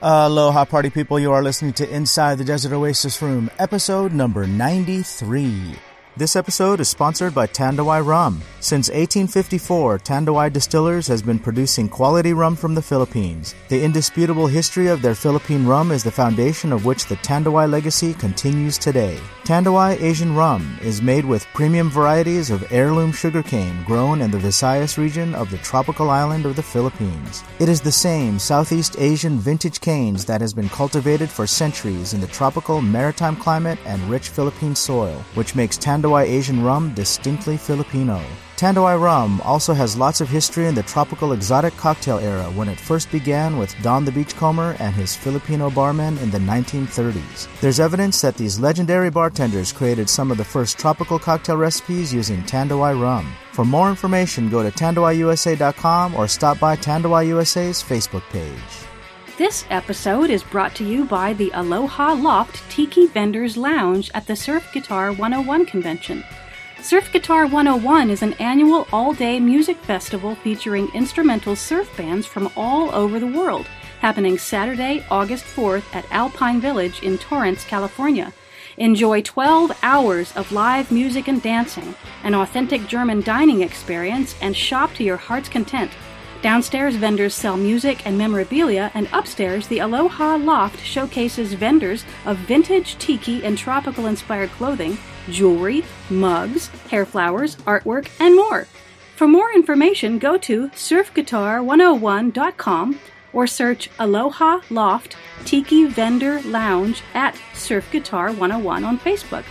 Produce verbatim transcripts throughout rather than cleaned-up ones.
Aloha, party people. You are listening to Inside the Desert Oasis Room, episode number ninety-three. This episode is sponsored by Tandawai Rum. Since eighteen fifty-four, Tandawai Distillers has been producing quality rum from the Philippines. The indisputable history of their Philippine rum is the foundation of which the Tandawai legacy continues today. Tandawai Asian Rum is made with premium varieties of heirloom sugarcane grown in the Visayas region of the tropical island of the Philippines. It is the same Southeast Asian vintage canes that has been cultivated for centuries in the tropical maritime climate and rich Philippine soil, which makes Tandawai Asian Rum distinctly Filipino. Tandawai Rum also has lots of history in the tropical exotic cocktail era when it first began with Don the Beachcomber and his Filipino barmen in the nineteen thirties. There's evidence that these legendary bartenders created some of the first tropical cocktail recipes using Tandawai Rum. For more information, go to tandawai u s a dot com or stop by Tandawai U S A's Facebook page. This episode is brought to you by the Aloha Loft Tiki Vendors Lounge at the Surf Guitar one oh one convention. Surf Guitar one oh one is an annual all-day music festival featuring instrumental surf bands from all over the world, happening Saturday, August fourth at Alpine Village in Torrance, California. Enjoy twelve hours of live music and dancing, an authentic German dining experience, and shop to your heart's content. Downstairs, vendors sell music and memorabilia, and upstairs, the Aloha Loft showcases vendors of vintage tiki and tropical-inspired clothing, jewelry, mugs, hair flowers, artwork, and more. For more information, go to surf guitar one oh one dot com or search Aloha Loft Tiki Vendor Lounge at Surf Guitar one oh one on Facebook.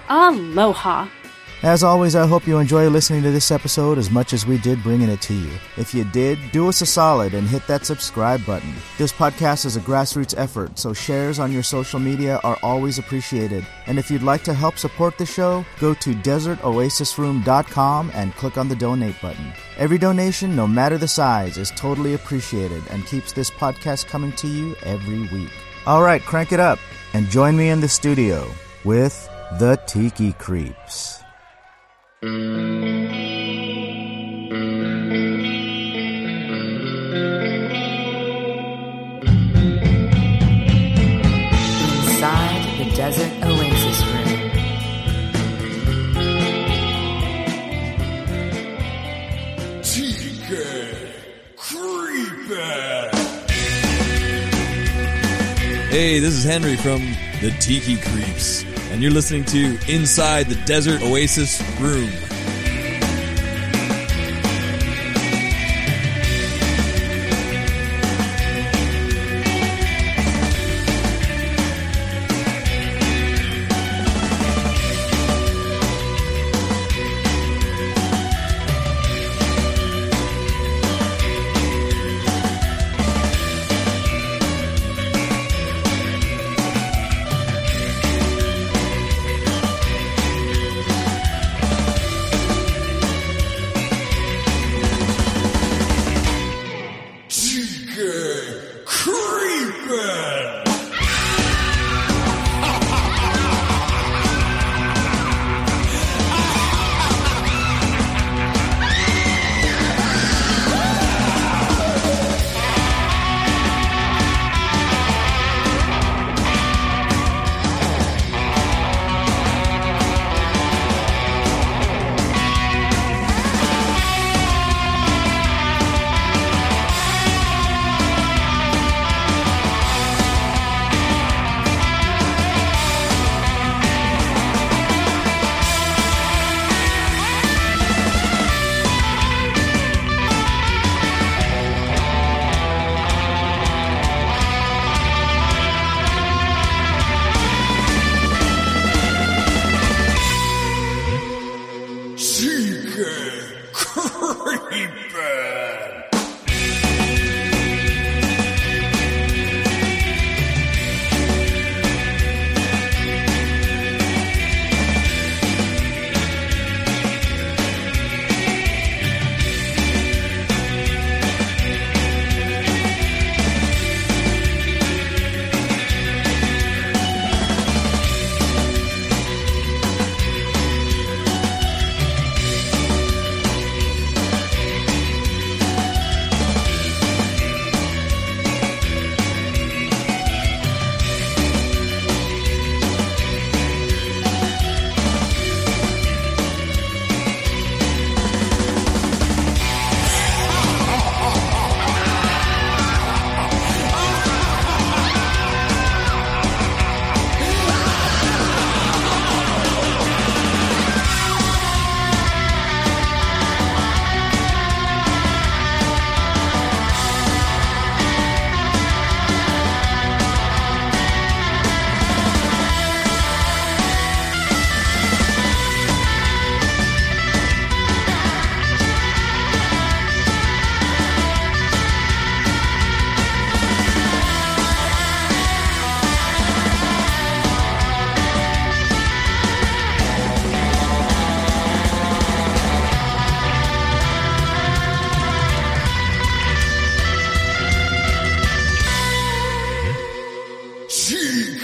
Aloha! As always, I hope you enjoy listening to this episode as much as we did bringing it to you. If you did, do us a solid and hit that subscribe button. This podcast is a grassroots effort, so shares on your social media are always appreciated. And if you'd like to help support the show, go to desert oasis room dot com and click on the donate button. Every donation, no matter the size, is totally appreciated and keeps this podcast coming to you every week. All right, crank it up and join me in the studio with the Tiki Creeps. Inside the Desert Oasis Room. Tiki Creeper. Hey, this is Henry from the Tiki Creeps, and you're listening to Inside the Desert Oasis Room.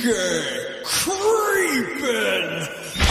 K Creepin'.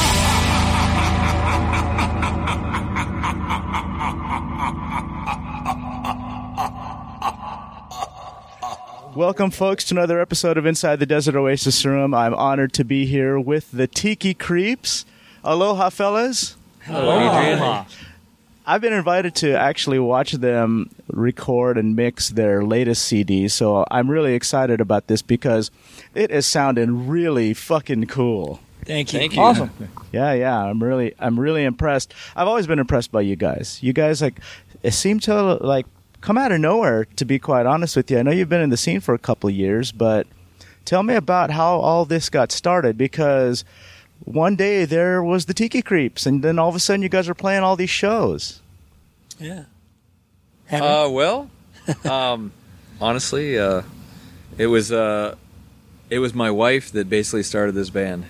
Welcome, folks, to another episode of Inside the Desert Oasis Room. I'm honored to be here with the Tiki Creeps. Aloha, fellas. Aloha. I've been invited to actually watch them record and mix their latest C D, so I'm really excited about this because it is sounding really fucking cool. Thank you. Thank you. Awesome. Yeah, yeah, I'm really, I'm really impressed. I've always been impressed by you guys. You guys, like, it seemed to, like, come out of nowhere, to be quite honest with you. I know you've been in the scene for a couple of years, but tell me about how all this got started, because one day there was the Tiki Creeps, and then all of a sudden you guys are playing all these shows. Yeah. Uh, well, um, honestly, uh, it was uh, it was my wife that basically started this band.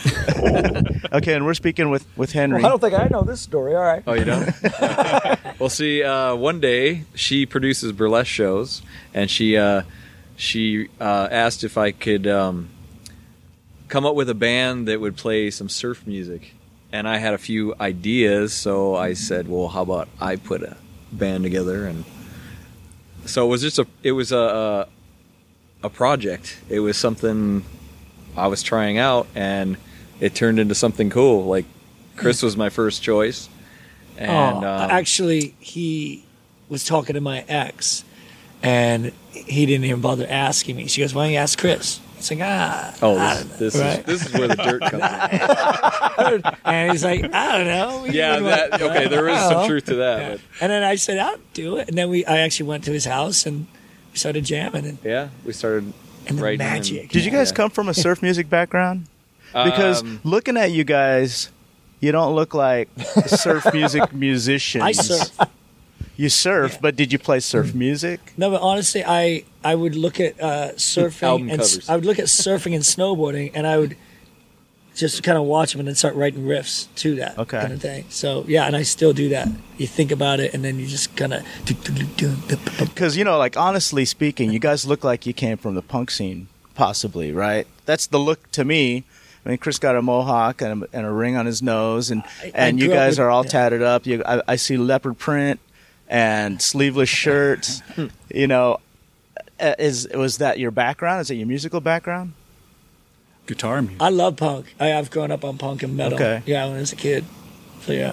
Okay, and we're speaking with, with Henry. Well, I don't think I know this story. All right. Oh, you don't? Uh, well, see, uh, one day she produces burlesque shows, and she uh, she uh, asked if I could um, come up with a band that would play some surf music. And I had a few ideas, so I said, well, how about I put a band together? And so it was just a it was a a project. It was something I was trying out, and it turned into something cool. Like, Chris was my first choice. And oh, um, actually, he was talking to my ex, and he didn't even bother asking me. She goes, "Why don't you ask Chris?" It's like, ah. oh, I this, don't know, this right? is this is where the dirt comes in. And he's like, I don't know. We Yeah, wouldn't that want- okay. There is I don't some know. truth to that. Yeah. But And then I said, I'll do it. And then we, I actually went to his house and we started jamming. And, yeah, we started and the writing. magic. And, Did you guys Yeah. come from a surf music background? Because Um, looking at you guys, you don't look like surf music musicians. I surf. You surf, but did you play surf music? No, but honestly, I, I would look at uh, surfing Album and s- covers. I would look at surfing and snowboarding, and I would just kind of watch them and then start writing riffs to that Okay. kind of thing. So yeah, and I still do that. You think about it, and then you just kind of Because, you know, like, honestly speaking, you guys look like you came from the punk scene, possibly, right? That's the look to me. I mean, Chris got a mohawk and a, and a ring on his nose, and, I- I and you grew up guys with- are all yeah. tatted up. You, I, I see leopard print and sleeveless shirts. You know, uh, is was that your background? Is that your musical background? Guitar music. I love punk. I, I've grown up on punk and metal. Okay. Yeah, when I was a kid. So yeah.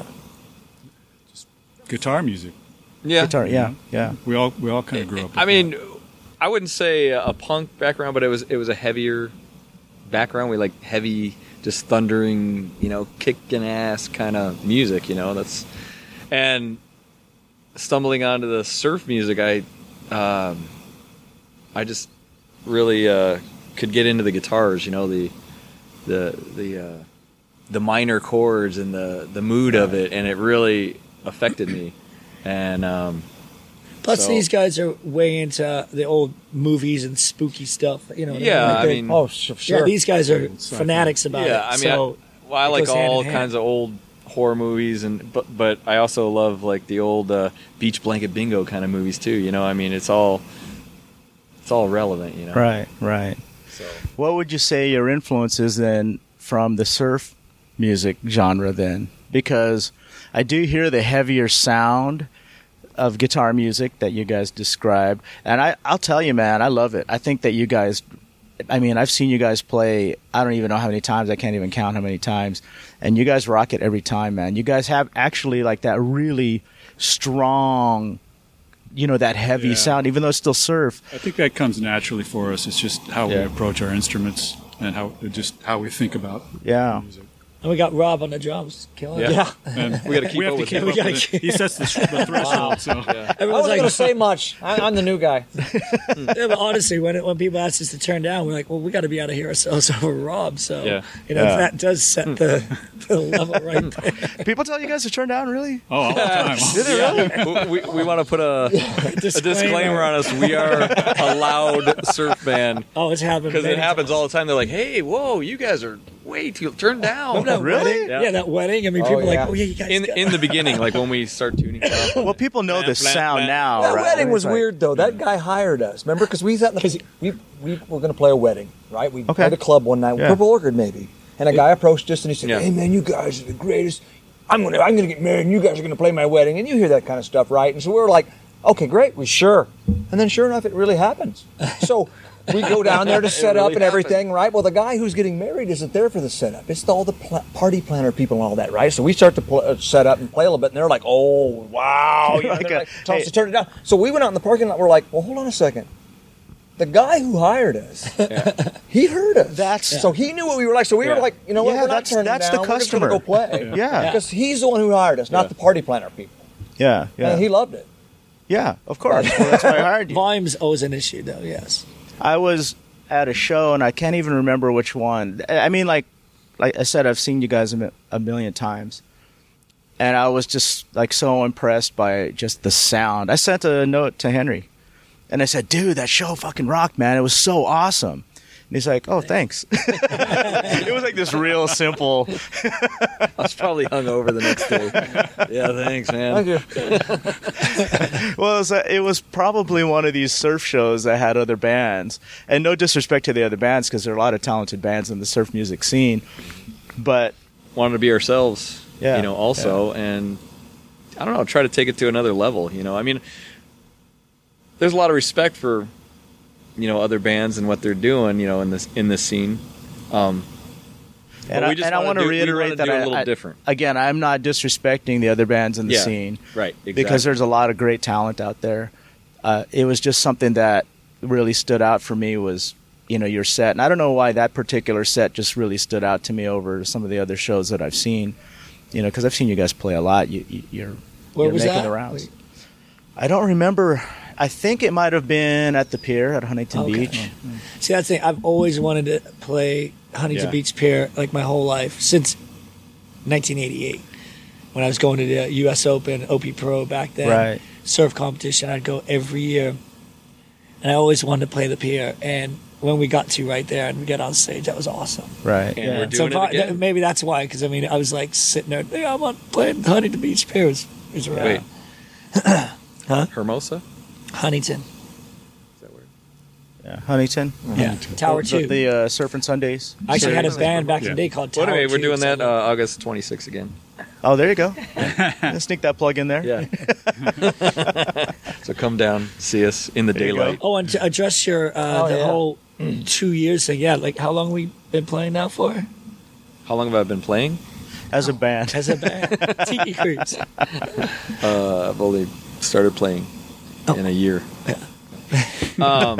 Guitar music. yeah. Guitar, yeah, yeah. We all we all kind of grew up. With I mean, I wouldn't say a punk background, but it was it was a heavier background. We like heavy, just thundering, you know, kicking ass kind of music. You know, that's and stumbling onto the surf music, I um, I just really uh, could get into the guitars. You know, the the the uh, the minor chords and the the mood of it, and it really affected me. And um, Plus, So- these guys are way into the old movies and spooky stuff. You know. what Yeah, Like I they- mean- Oh, sh- sure. yeah, these guys are Sci-fi. fanatics about it. yeah, I mean, so I, well, I it like goes hand all in hand. kinds of old horror movies, and but but I also love like the old uh, beach blanket bingo kind of movies too. You know, I mean, it's all it's all relevant. You know, Right, right. So What would you say your influence is then from the surf music genre then? Because I do hear the heavier sound of guitar music that you guys described, and I, I'll tell you, man, I love it. I think that you guys, I mean, I've seen you guys play, I don't even know how many times, I can't even count how many times, and you guys rock it every time, man. You guys have actually like that really strong, you know, that heavy Yeah. sound, even though it's still surf. I think that comes naturally for us. It's just how Yeah. we approach our instruments and how just how we think about Yeah. music. And we got Rob on the drums, killing it. yeah, And we got to keep we have up to with keep him. We up gotta with keep- it. He sets the, the threshold. So I Everyone's wasn't like, going to say much. I, I'm the new guy. yeah, but honestly, when it, when people ask us to turn down, we're like, well, we got to be out of here ourselves over Rob. So Yeah. you know, Yeah. that does set the, the level right there. People tell you guys to turn down, really? oh, all the time. Did they really? we, we want to put a, a disclaimer on us. We are a loud surf band Oh, it's happened because it many happens times. all the time. They're like, "Hey, whoa, you guys are way too turned down. Remember that Really? wedding? Yeah. Yeah. that wedding. I mean, Oh, people are yeah. like, oh yeah, you guys. In got- in the beginning, like when we start tuning up. Well, people know the Blam, sound blam, now, That right? wedding was It's like- weird though. That guy hired us. Remember, because we sat in the, we we were going to play a wedding, right? We Okay. played a club one night, Yeah. Purple Orchid maybe, and a guy approached us and he said, Yeah. "Hey man, you guys are the greatest. I'm gonna I'm gonna get married, and you guys are gonna play my wedding." And you hear that kind of stuff, right? And so we were like, "Okay, great, we sure." And then sure enough, it really happens. So. We go down there to set really up and everything, right? Well, the guy who's getting married isn't there for the setup. It's all the pl- party planner people and all that, right? So we start to pl- uh, set up and play a little bit, and they're like, "Oh, wow!" You know, Like they're a- like, tell us hey. to turn it down. So we went out in the parking lot. We're like, "Well, hold on a second. The guy who hired us, he heard us. That's- so he knew what we were like. So we Yeah. were like, you know what? Yeah, We're not that's- turning that's down. the We're just gonna customer. go play. Yeah. because he's the one who hired us, not Yeah. the party planner people. Yeah, yeah, And he loved it. yeah. Of course, well, that's why I hired you. Volume's always an issue, though. Yes. I was at a show and I can't even remember which one. I mean, like, like I said, I've seen you guys a, mi- a million times, and I was just like so impressed by just the sound. I sent a note to Henry, and I said, "Dude, that show fucking rocked, man! It was so awesome." And he's like, "Oh, thanks." It was like this real simple. I was probably hungover the next day. Yeah, thanks, man. Thank you. Well, it was, uh, it was probably one of these surf shows that had other bands, and no disrespect to the other bands because there are a lot of talented bands in the surf music scene, but Wanted to be ourselves, Yeah, you know, also, and I don't know, try to take it to another level. You know, I mean, there's a lot of respect for, you know, other bands and what they're doing, you know, in this in this scene. Um, and But I, we just and I wanna want to do- we wanna reiterate that do a I, little I- different. Again, I'm not disrespecting the other bands in the Yeah, scene, right, exactly. because there's a lot of great talent out there. Uh, it was just something that really stood out for me was, you know, your set, and I don't know why that particular set just really stood out to me over some of the other shows that I've seen. You know, because I've seen you guys play a lot. You, you, you're, Where you're was making that? the rounds. I don't remember. I think it might have been at the pier at Huntington Okay. Beach. See, that's the thing. I've always wanted to play Huntington Yeah. Beach Pier like my whole life since nineteen eighty-eight when I was going to the U S Open, O P Pro back then. Right. Surf competition. I'd go every year, and I always wanted to play the pier. And when we got to right there and we got on stage, that was awesome. Right. And yeah. we're doing so it again. that- maybe that's why, because I mean, I was like sitting there, yeah, I'm on playing Huntington Beach Pier. It was, it was Wait. around. Hermosa? Huntington. Is that weird? Yeah. Huntington. Yeah. Tower the, two. The uh, Surf and Sundays. I actually had a series. band back in Yeah. the day called Well, Tower anyway, we're two, doing so- that uh, August twenty-sixth again. Oh, there you go. Sneak that plug in there. Yeah. So come down, see us in the There you go. daylight. Oh, and to address your uh, Oh, the yeah. whole two years thing, yeah. Like, how long we been playing now for How long have I been playing? As a band. as a band? Tiki Creeps. Uh, I've only started playing in a year. Um,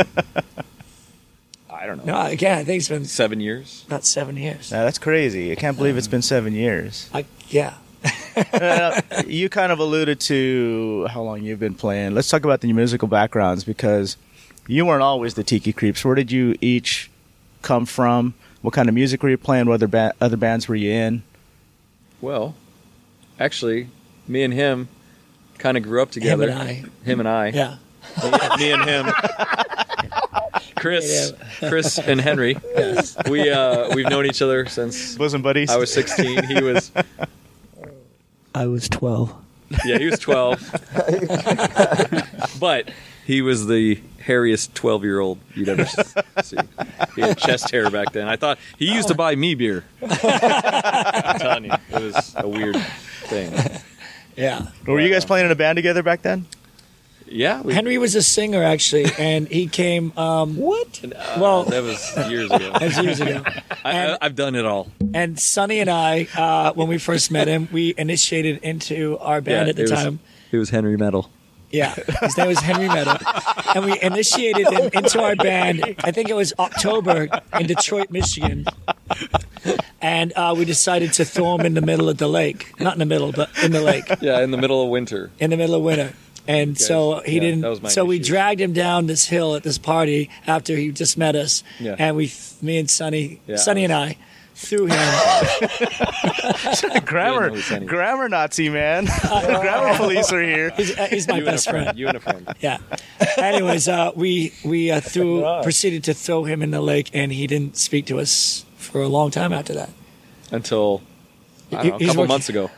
I don't know. No, again, I think it's been Seven years. about seven years. Now, that's crazy. I can't believe it's been seven years. I, yeah. Uh, you kind of alluded to how long you've been playing. Let's talk about the musical backgrounds because you weren't always the Tiki Creeps. Where did you each come from? What kind of music were you playing? What other, ba- other bands were you in? Well, actually, me and him kind of grew up together. Him and I. Him and I. Yeah. Me, me and him. Chris, Chris and Henry. Yes. We uh, we've known each other since Bosom buddies? I was sixteen. He was I was twelve. yeah, he was twelve. But he was the hairiest twelve-year-old you'd ever see. He had chest hair back then. I thought he used to buy me beer. I'm telling you, it was a weird thing. Yeah. Were you guys playing in a band together back then? Yeah, we, Henry was a singer, actually, and he came. Um, what? Well, that was years ago. that was years ago. I, I, I've done it all. And Sonny and I, uh, when we first met him, we initiated into our band Yeah, at the it was- time. It was Henry Metal. Yeah, his name was Henry Meadow, and we initiated him into our band. I think it was October in Detroit, Michigan, and uh, we decided to throw him in the middle of the lake. Not in the middle, but in the lake, Yeah, in the middle of winter. in the middle of winter. And so he yeah, that was didn't. my So we initiation. dragged him down this hill at this party after he just met us, Yeah. and we, me and Sonny, Yeah, Sonny I and I, through him. grammar, Didn't know who sent him. grammar Nazi man. Grammar police are here. He's, uh, he's my You and a best friend. friend. You and a friend. Yeah. Anyways, uh, we we uh, threw God. proceeded to throw him in the lake, and he didn't speak to us for a long time after that. Until I don't He- know, a he's couple working- months ago.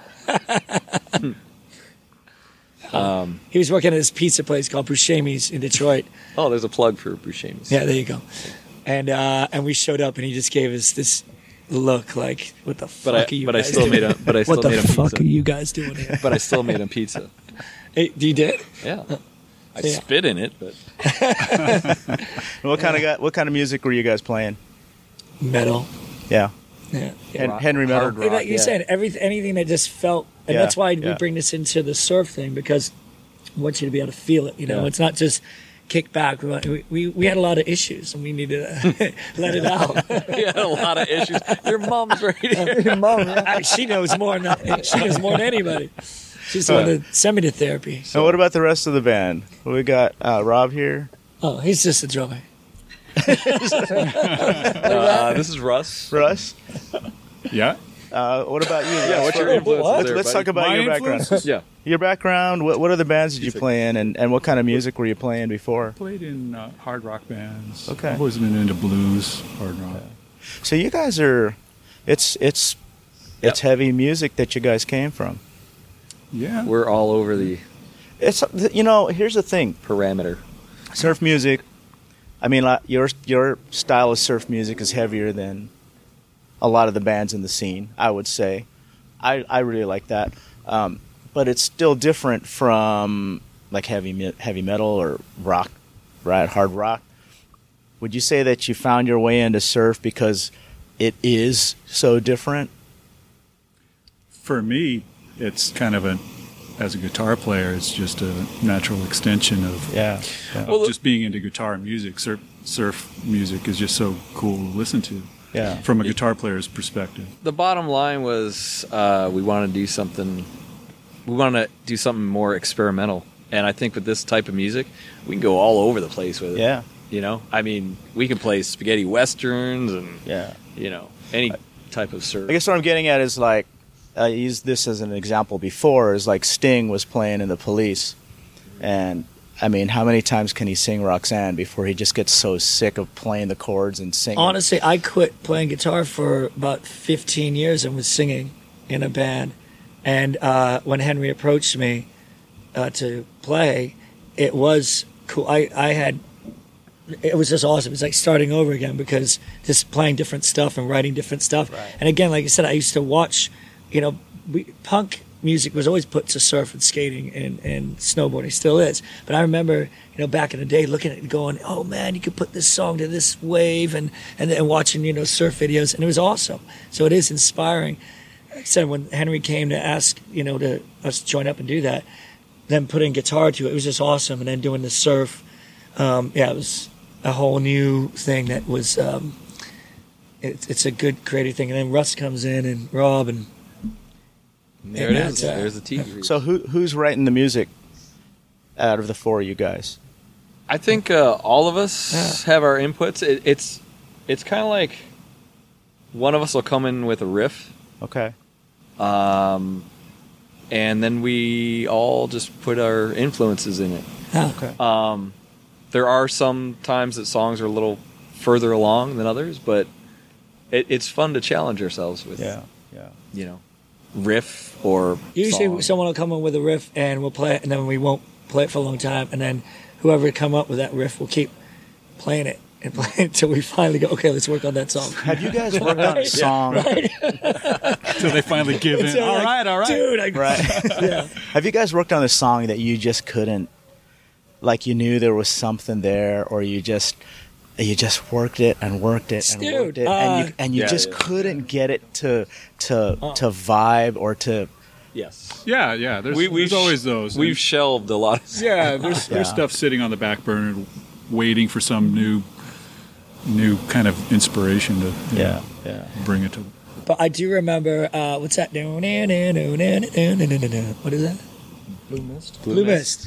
He was working at this pizza place called Buscemi's in Detroit. Oh, there's a plug for Buscemi's. Yeah, there you go. And uh, and we showed up, and he just gave us this look like, "What the fuck But I are you but I guys still doing? made him. But I still What the made him fuck pizza. are you guys doing here?" But I still made him pizza. Hey, you did? Yeah. I Yeah. spit in it, but What kind of guy, what kind of music were you guys playing? Metal. Yeah, Yeah. Hen- Rock- Henry Metal. hard rock. Like you yeah. said, everything, anything that just felt, and Yeah, that's why we yeah. bring this into the surf thing, because I want you to be able to feel it. You know, Yeah. it's not just kick back. We, want- we we we had a lot of issues, and we needed to let it out. He had a lot of issues. Your mom's right here. Your mom, yeah. I- she knows more. Than, she knows more than anybody. She's the one that sent me to therapy. And what about the rest of the band? We got uh, Rob here. Oh, he's just a drummer. Uh, this is Russ. Russ. Yeah. Uh, what about you? Yeah, what's your What? influence? What? Let's, there, let's buddy? talk about My your background. influences? Yeah. Your background. What what other bands did you Music. play in, and, and what kind of music were you playing before? Played in uh, hard rock bands. Okay. I've always been into blues, hard rock. So you guys are, it's it's it's heavy music that you guys came from. Yeah. We're all over the It's you know here's the thing. parameter. Surf music. I mean, like, your your style of surf music is heavier than a lot of the bands in the scene. I would say, I I really like that, um, but it's still different from like heavy me- heavy metal or rock, right? Hard rock. Would you say that you found your way into surf because it is so different? For me, it's kind of a, as a guitar player, it's just a natural extension of, Yeah. of Well, just being into guitar music. Surf, surf music is just so cool to listen to Yeah. from a guitar player's perspective. The bottom line was uh, we want to do something. We want to do something more experimental, and I think with this type of music, we can go all over the place with it. Yeah. You know, I mean, we can play spaghetti westerns and Yeah. you know any type of surf. I guess what I'm getting at is like, I used this as an example before, is like Sting was playing in the Police. And, I mean, how many times can he sing Roxanne before he just gets so sick of playing the chords and singing? Honestly, I quit playing guitar for about fifteen years and was singing in a band. And uh, when Henry approached me uh, to play, it was cool. I, I had, it was just awesome. It's like starting over again because just playing different stuff and writing different stuff. Right. And again, like I said, I used to watch, you know, we, punk music was always put to surf and skating and, and snowboarding, still is. But I remember, you know, back in the day looking at it and going, oh man, you could put this song to this wave, and, and then watching, you know, surf videos, and it was awesome. So it is inspiring. Like I said, when Henry came to ask, you know, to us to join up and do that, then putting guitar to it, it was just awesome. And then doing the surf, um, yeah, it was a whole new thing that was, um, it, it's a good creative thing. And then Russ comes in and Rob and there and it that's, is. uh, There's the tiki. So who who's writing the music out of the four of you guys? I think uh, all of us have our inputs. It, it's it's kind of like one of us will come in with a riff, Okay. um, and then we all just put our influences in it. oh, Okay. Um, there are some times that songs are a little further along than others, but it, it's fun to challenge ourselves with, Yeah. Yeah. you know, riff or usually song. someone will come in with a riff and we'll play it, and then we won't play it for a long time, and then whoever come up with that riff will keep playing it and playing it until we finally go, okay, let's work on that song. Have you guys worked on a song? Until they finally give in. So, All like, right, all right. dude. I, Right. yeah. Have you guys worked on a song that you just couldn't, like you knew there was something there, or you just you just worked it and worked it and Dude, worked it, uh, and you and you Yeah, just yeah. couldn't get it to to Oh. to vibe or to yes, Yeah, yeah. There's, we, we've there's always those. We've And- shelved a lot. Of yeah, there's there's Yeah. stuff sitting on the back burner, waiting for some new, new kind of inspiration to you yeah know, yeah. bring it to. But I do remember, uh, what's that? What is that? Blue Mist. Blue Mist. I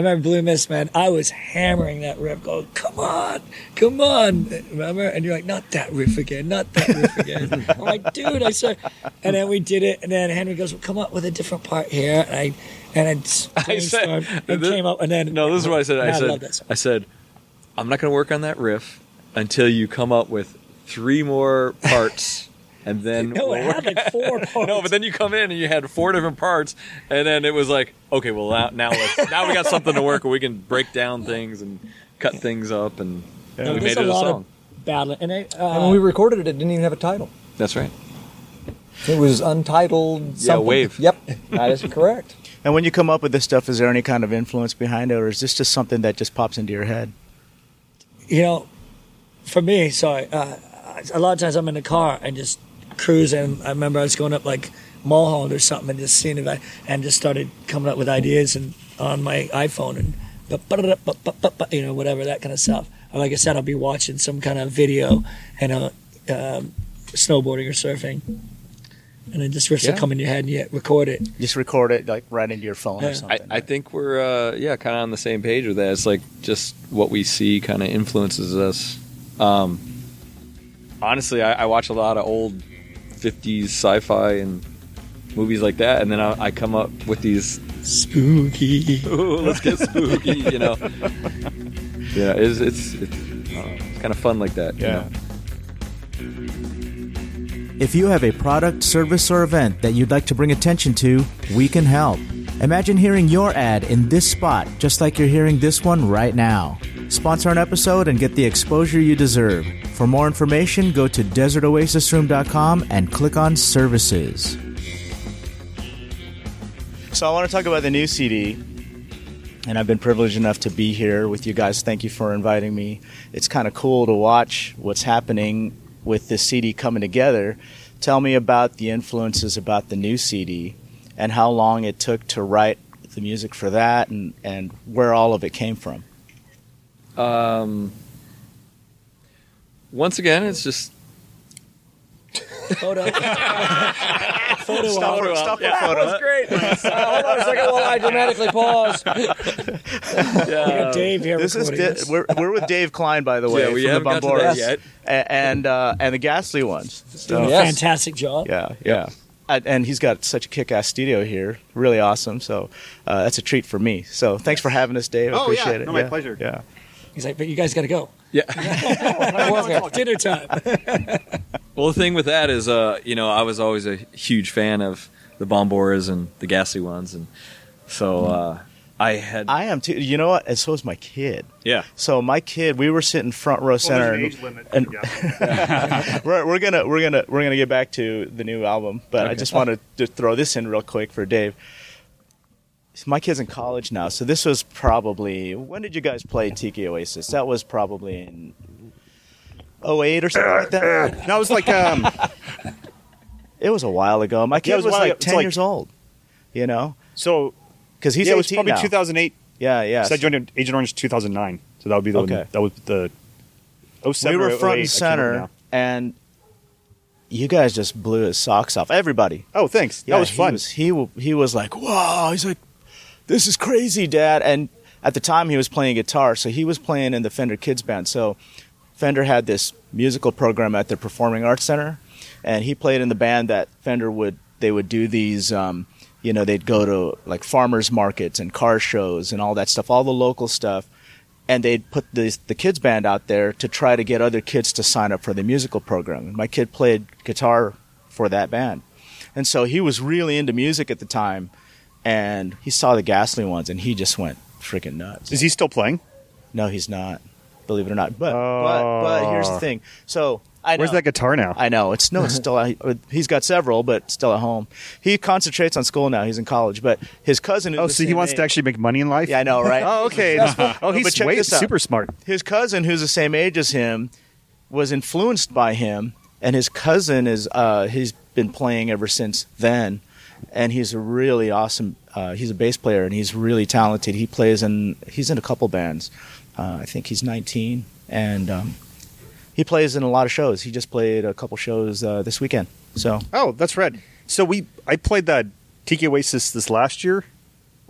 remember Blue Mist, man. I was hammering that riff, going, "Come on, come on!" Remember? And you're like, "Not that riff again, not that riff again." I'm like, "Dude, I saw." And then we did it, and then Henry goes, "Well, come up with a different part here." And I and I, I said, and this, came up, and then no, this is what I said. I I said, love that song. I said, I'm not going to work on that riff until you come up with three more parts. And then No, we'll it had work- like four parts. No, but then you come in and you had four different parts, and then it was like, okay, well now now, let's, now we got something to work with. We can break down things and cut things up, and No, we there's made it a a lot song. of battling, and I, uh, And when we recorded it, it didn't even have a title. That's right. It was untitled. Yeah, something. Wave. Yep, that is correct. And when you come up with this stuff, is there any kind of influence behind it, or is this just something that just pops into your head? you know, for me, sorry, uh, a lot of times I'm in the car and just cruising. I remember I was going up like Mulholland or something and just seeing it and just started coming up with ideas and on my iPhone and you know, whatever, that kind of stuff. Or like I said, I'll be watching some kind of video and uh, um, snowboarding or surfing, and then just riffs Yeah. will come in your head and you record it. Just record it like right into your phone Yeah. or I, something. I think we're uh, yeah kind of on the same page with that. It's like just what we see kind of influences us. Um, honestly, I, I watch a lot of old fifties sci-fi and movies like that, and then I, I come up with these Spooky. ooh, let's get spooky, you know. Yeah, it's it's, it's, I don't know, it's kind of fun like that. you Yeah. know? If you have a product, service, or event that you'd like to bring attention to, we can help. Imagine hearing your ad in this spot, just like you're hearing this one right now. Sponsor an episode and get the exposure you deserve. For more information, go to desert oasis room dot com and click on Services. So I want to talk about the new C D, and I've been privileged enough to be here with you guys. Thank you for inviting me. It's kind of cool to watch what's happening with this C D coming together. Tell me about the influences about the new C D and how long it took to write the music for that, and, and where all of it came from. Um, once again, it's just Photo. Photo Stop op. for, stop for Yeah. photos. That's great. Uh, hold on a second while I dramatically pause. We got Dave here This is recording Di- this. we're we're with Dave Klein, by the way, Yeah, we from haven't the got to that Bomboras, yet. A- and uh, and the Ghastly ones. Doing a Yes. fantastic job. Yeah, yeah. And- And he's got such a kick-ass studio here, really awesome. So uh, that's a treat for me. So thanks for having us, Dave. I Oh, yeah. appreciate it. No, my pleasure. Yeah. He's like, but you guys got to go. yeah. Dinner time. Well, the thing with that is, uh, you know, I was always a huge fan of the Bomboras and the Ghastly ones, and so uh, I had, I am too. You know what? And so is my kid. yeah, So my kid, we were sitting front row Well, center. there's and- an age limit. and- yeah. we're, we're gonna we're gonna we're gonna get back to the new album, but I Okay. just wanted to throw this in real quick for Dave. My kid's in college now, so this was probably, when did you guys play Tiki Oasis? That was probably in oh eight or something like that. No, it was like um, It was a while ago. My Yeah, kid it was was, a while like ago. It's ten like- years old. You know, so because he's yeah, it was eighteen probably now. two thousand eight. Yeah, yeah. So I joined Agent Orange two thousand nine. So that would be the Okay. that was the oh we seven. were or front oh eight, and I can't remember center, now. and you guys just blew his socks off. Everybody. Oh, thanks. Yeah, that was he fun. Was, he w- he was like, "Wow!" He's like, "This is crazy, Dad!" And at the time, he was playing guitar, so he was playing in the Fender Kids Band. So Fender had this musical program at the Performing Arts Center, and he played in the band that Fender would. They would do these. Um, you know, they'd go to like farmers markets and car shows and all that stuff, all the local stuff. And they'd put the the kids band out there to try to get other kids to sign up for the musical program. And my kid played guitar for that band, and so he was really into music at the time. And he saw the Ghastly ones, and he just went freaking nuts. Is he still playing? No, he's not. Believe it or not. But but but here's the thing. So I know, Where's that guitar now? I know it's no, it's still out- he's got several, but still at home. He concentrates on school now. He's in college, but his cousin. Who's Oh, the so he same wants to age- actually make money in life? Yeah, I know, right? Oh, okay. oh, he's but check way this out. super smart. His cousin, who's the same age as him, was influenced by him, and his cousin is uh, he's been playing ever since then, and he's a really awesome. Uh, he's a bass player, and he's really talented. He plays in he's in a couple bands. Uh, I think he's nineteen, and um, he plays in a lot of shows. He just played a couple shows uh, this weekend. So Oh, that's rad. So we I played that Tiki Oasis this last year.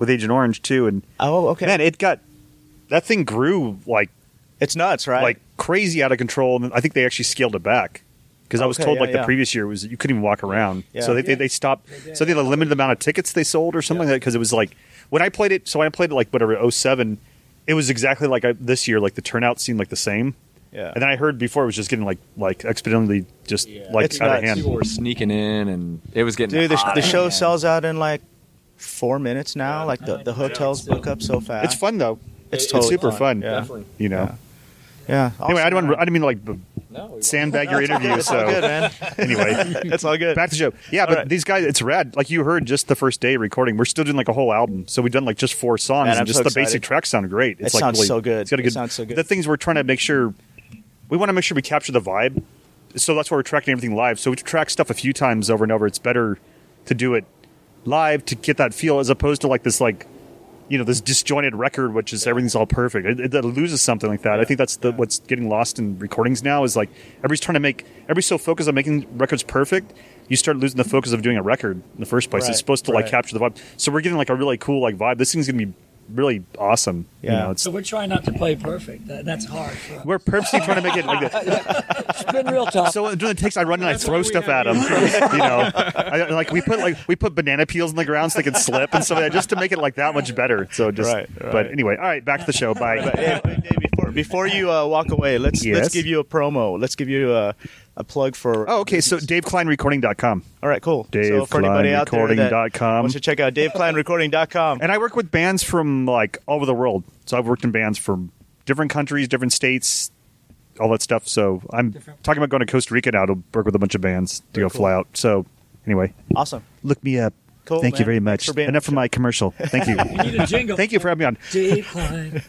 with Agent Orange too, and Oh, okay. man, it got that thing grew like it's nuts, right? like crazy out of control, and I think they actually scaled it back because I was Okay, told yeah, like yeah. the previous year was you couldn't even walk around. Yeah. So they, they they stopped. So they had a limited amount of tickets they sold or something like that because it was like when I played it. So when I played it like whatever oh seven, it was exactly like I, this year. Like the turnout seemed like the same. yeah. And then I heard before it was just getting like like exponentially just like It's out nuts. of hand. People were sneaking in, and it was getting Dude, the, hot. the show sells out in like four minutes now. Like the, the hotels book up so fast. It's fun though. It's It's, totally super fun. fun. Yeah. You know. Yeah. Anyway, I Awesome, don't. man. I didn't mean to, like b- No, we sandbag your interview. It's all So good, man. anyway, It's all good. back to the show. Yeah, but right. these guys, it's rad. Like you heard just the first day recording, we're still doing like a whole album. So we've done like just four songs, Man, I'm and just so the excited. basic tracks sound great. It's It like sounds really, so good. It's got a It good. sounds so good. The things we're trying to make sure we want to make sure we capture the vibe. So that's why we're tracking everything live. So we track stuff a few times over and over. It's better to do it live to get that feel as opposed to like this like. You know, this disjointed record, which is everything's all perfect. It, it, it loses something like that. I think that's the, what's getting lost in recordings now is like everybody's trying to make, everybody's so focused on making records perfect, you start losing the focus of doing a record in the first place. Right, It's supposed to like right. capture the vibe. So we're getting like a really cool like vibe. This thing's going to be really awesome. Yeah. You know, it's, So we're trying not to play perfect. That, that's hard. For us. we're purposely trying to make it like that. It's been real tough. So during the takes, I run and I throw stuff at them. You know, I, like we put like we put banana peels in the ground so they can slip and stuff like that, just to make it like that much better. So just, Right, right. but anyway, all right, back to the show. Bye. But, hey, hey, Dave, before, before you uh, walk away, let's Yes? let's give you a promo. Let's give you a, a plug for. Oh, okay. So dave klein recording dot com. All right, cool. dave so for klein anybody out there recording that dot com. wants to check out dave klein recording dot com. And I work with bands from like all over the world. So I've worked in bands from different countries, different states, all that stuff. So I'm Different- talking about going to Costa Rica now to work with a bunch of bands to go fly out. So anyway, Awesome. look me up. Cool, Thank you man. very Thanks much. for being on Enough the for show. my commercial. Thank you. We need a jingle. Thank you for having me on. Dave Klein.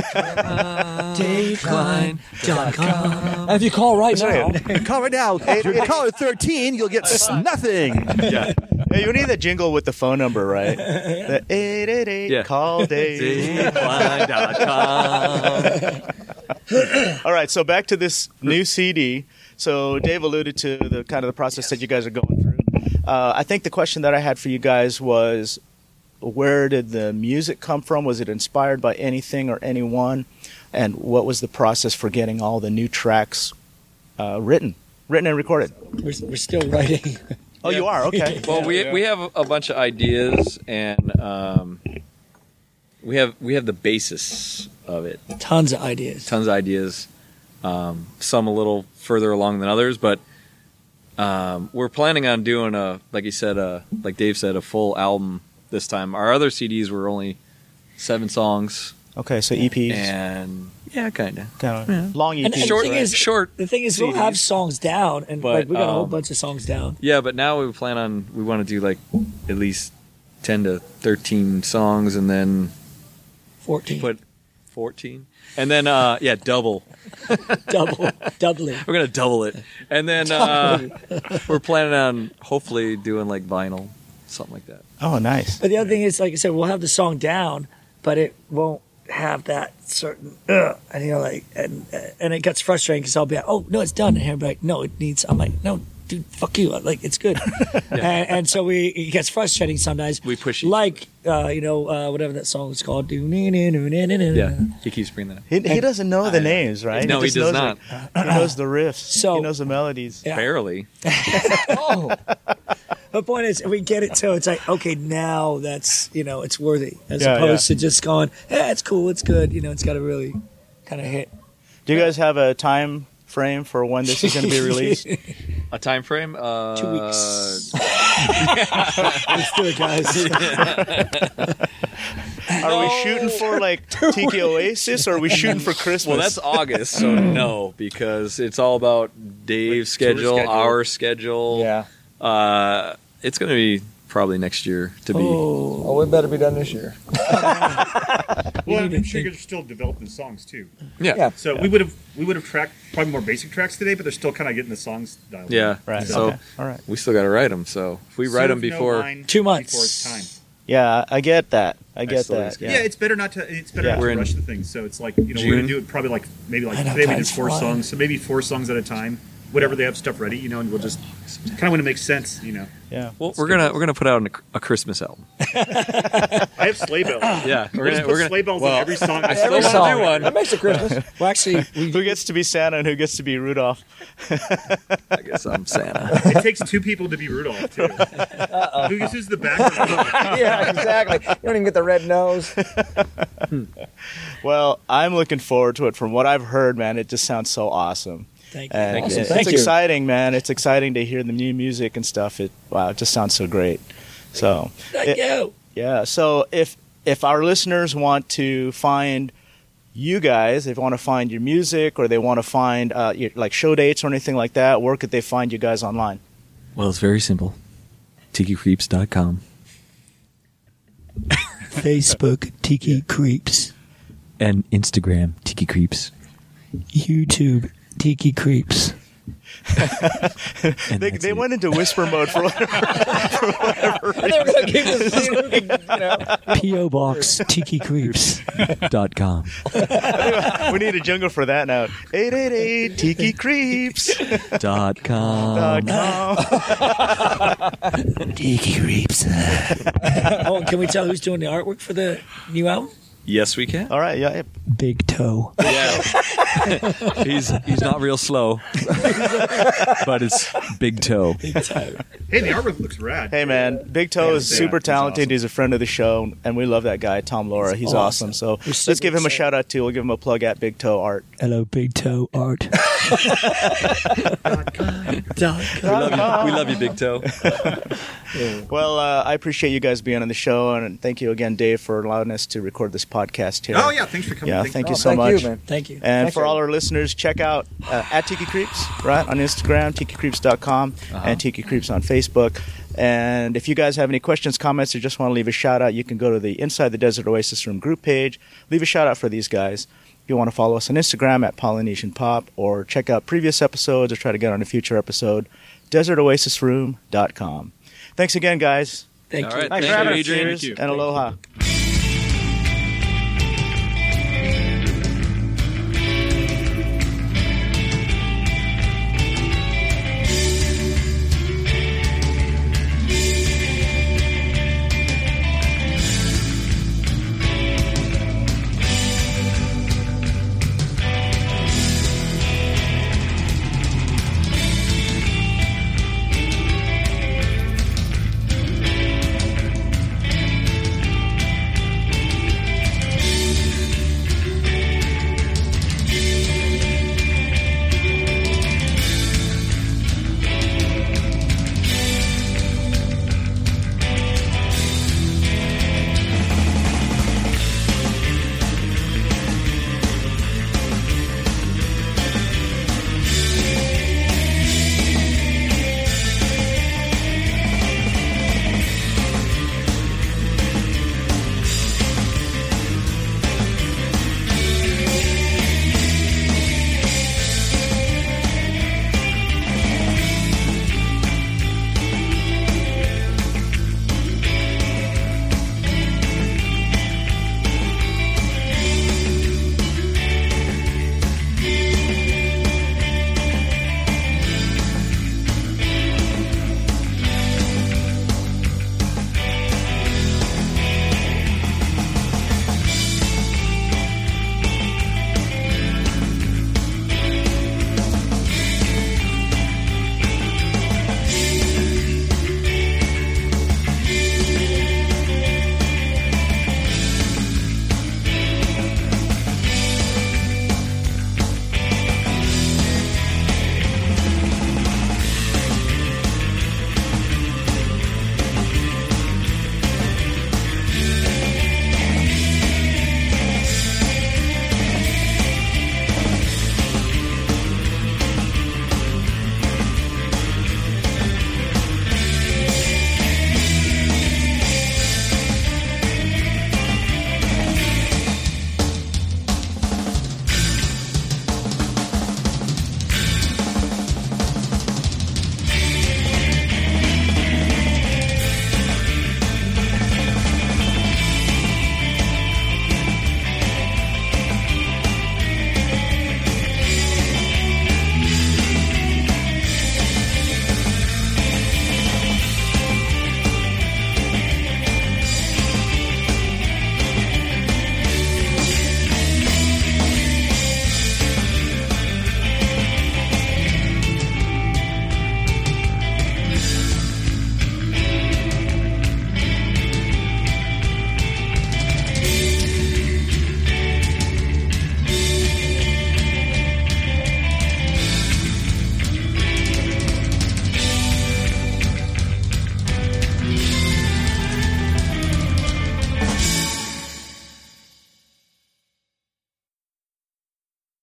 Dave Klein dot com. And if you call right now, Call right now. If you're caller thirteen, you'll get s- nothing. Yeah. Hey, you need that jingle with the phone number, right? The eight eight eight Yeah. call Dave. dave klein dot com. All right, so back to this new C D. So Dave alluded to the kind of the process that you guys are going through. Uh, I think the question that I had for you guys was, where did the music come from? Was it inspired by anything or anyone? And what was the process for getting all the new tracks uh, written, written and recorded? we're, we're still writing. Oh, you are? Okay. Well, we we have a bunch of ideas, and um, we have we have the basis of it. Tons of ideas. Tons of ideas. Um, some a little further along than others, but um, we're planning on doing a, like you said, a, like Dave said, a full album this time. Our other C Ds were only seven songs, Okay, so E Ps. and yeah, kind of kind of long E Ps. And- and short. the thing is- short. The thing is, we'll C Ds. have songs down, and But, like we got a whole um, bunch of songs down. Yeah, but now we plan on we want to do like at least ten to thirteen songs, and then Fourteen, put fourteen, and then uh, yeah, double. double, doubling. We're gonna double it, and then uh, we're planning on hopefully doing like vinyl, something like that. Oh, nice. But the other thing is, like I said, we'll have the song down, but it won't have that certain, uh, and you know, like, and and it gets frustrating because I'll be like, oh no, it's done, and he'll be like, no, it needs. I'm like, no, dude, fuck you, like it's good, and, and so we it gets frustrating sometimes. We push each like uh, you know uh, whatever that song is called. Yeah, Yeah, he keeps bringing that up. He, he doesn't know the names, right? No, he just does knows not. it. He knows the riffs. So- he knows the melodies. Yeah. Barely. Oh. The point is, we get it so it's like, okay, now that's, you know, it's worthy. As Yeah, opposed yeah. to just going, yeah, it's cool, it's good. You know, it's got to really kind of hit. Do you guys have a time frame for when this is going to be released? A time frame? Uh, Two weeks. Let's do it, guys. Are we shooting for like Tiki Oasis, or are we shooting for Christmas? Well, that's August, so no, because it's all about Dave's schedule, schedule. our schedule. yeah. Uh, it's going to be probably next year to be. Oh, Oh, it better be done this year. Well, need to I'm sure think- you're still developing songs too. Yeah. Yeah. So we would have we would have tracked probably more basic tracks today, but they're still kind of getting the songs dialed. in. Yeah. Right. So okay. All right. we still got to write them. So if we write them Serve no before. line Two months. before it's time. Yeah, I get that. I get still that. think Yeah. Yeah. it's better not to. It's better Yeah. not We're to in rush the things. So it's like you know we're June. gonna do it probably like maybe like I know, today we did time's four flying. songs, so maybe four songs at a time. whatever they have stuff ready, you know, and we'll just kind of when it makes sense, you know. Yeah. Well, we're gonna we're gonna put out a, a Christmas album. I have sleigh bells. Yeah, we're we're gonna gonna put we're gonna sleigh bells well, on every song. I still Every want song. to do one. That makes it Christmas. Well, actually, we, Who gets to be Santa and who gets to be Rudolph? I guess I'm Santa. It takes two people to be Rudolph too. Uh-oh. Who uses the back? Yeah, exactly. You don't even get the red nose. Well, I'm looking forward to it. From what I've heard, man, it just sounds so awesome. thank you. And Thank you. it- Thank it's you. exciting, man. It's exciting to hear the new music and stuff. It wow, it just sounds so great. So Thank it- you. yeah. So if if our listeners want to find you guys, if they want to find your music or they want to find uh, your, like show dates or anything like that, where could they find you guys online? Well, it's very simple. tiki creeps dot com Facebook, Tiki Creeps. and Instagram, Tiki Creeps. YouTube, Tiki Creeps. And They, that's they it. went into whisper mode for whatever. And they were going to keep this, you know. P O Box, Tiki Creeps. dot com. We need a jingle for that now. eight eight eight Tiki Creeps. Dot com. Tiki Creeps. Oh, can we tell who's doing the artwork for the new album? Yes, we can. All right, yeah. Big Toe. Yeah. he's he's not real slow, but it's Big Toe. Big Toe. Hey, the artwork looks rad. Hey man, Big Toe is Yeah, super he's talented. awesome. He's a friend of the show, and we love that guy, Tom Laura. He's, He's awesome. awesome. So We're let's super give him a excited. shout out too. We'll give him a plug at Big Toe Art. Hello, Big Toe Art. We love you, we love you Big Toe. Well, uh, I appreciate you guys being on the show, and thank you again, Dave, for allowing us to record this podcast here. Oh yeah, thanks for coming. Yeah, Thanks thank for- you Oh, so thank much. you, man. Thank you. And Thanks, for all Eric. our listeners, check out uh, at Tiki Creeps, right, on Instagram, tiki creeps dot com, and Tiki Creeps on Facebook. And if you guys have any questions, comments, or just want to leave a shout out, you can go to the Inside the Desert Oasis Room group page, leave a shout out for these guys. If you want to follow us on Instagram at Polynesian Pop, or check out previous episodes or try to get on a future episode, desert oasis room dot com. Thanks again, guys. Thank All you. right. Thanks Thank for having you, us. Adrian. Cheers Thank you. and aloha.